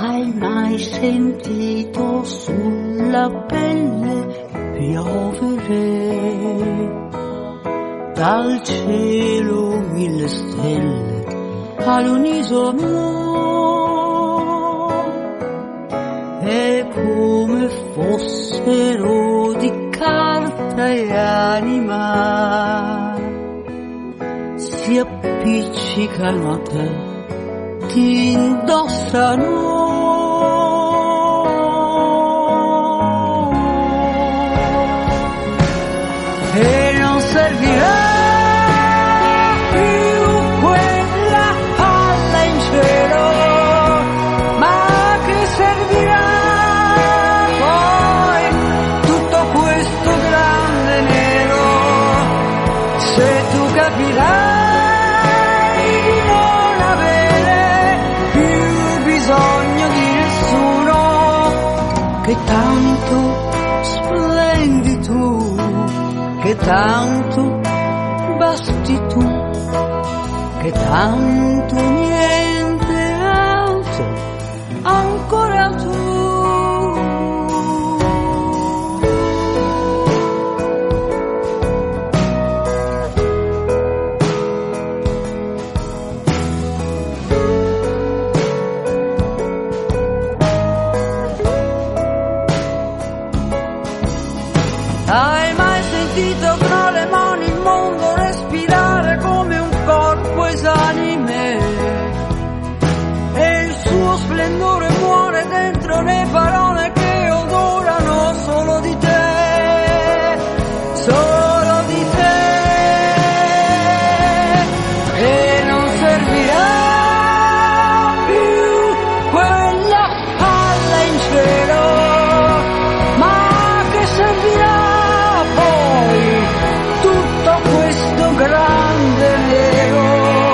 Hai mai sentito sulla pelle piovere dal cielo 1000 stelle all'unisono? E come fossero di carta e anima si appiccicano a te, ti indossano. E non servirà più quella palla in cielo, ma che servirà poi tutto questo grande nero, se tu capirai di non avere più bisogno di nessuno, che tanto splendi tu, che tanto basti tu, che tanto niente altro ancora tu. Hai mai sentito tra le mani il mondo respirare come un corpo esanime? E il suo splendore muore dentro le parole che odorano solo di te, solo di te. E non servirà più quella palla in cielo, ma che servirà questo grande nero,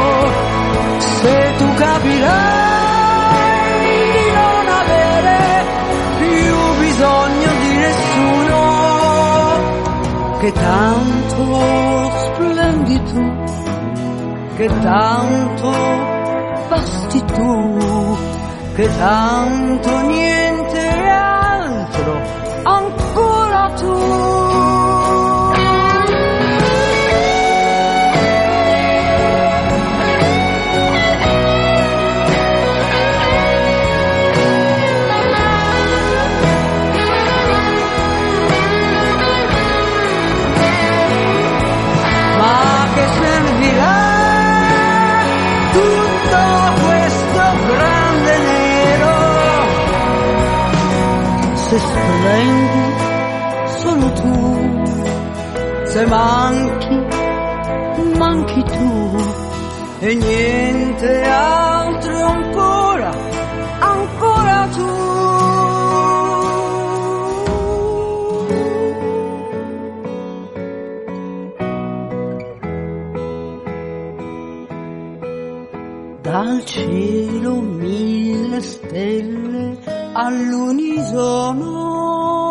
se tu capirai di non avere più bisogno di nessuno, che tanto splendi tu, che tanto basti tu, che tanto niente altro ancora tu. Se splendi solo tu, se manchi, manchi tu, e niente altro ancora, ancora tu. Dal cielo 1000 stelle all'unisono,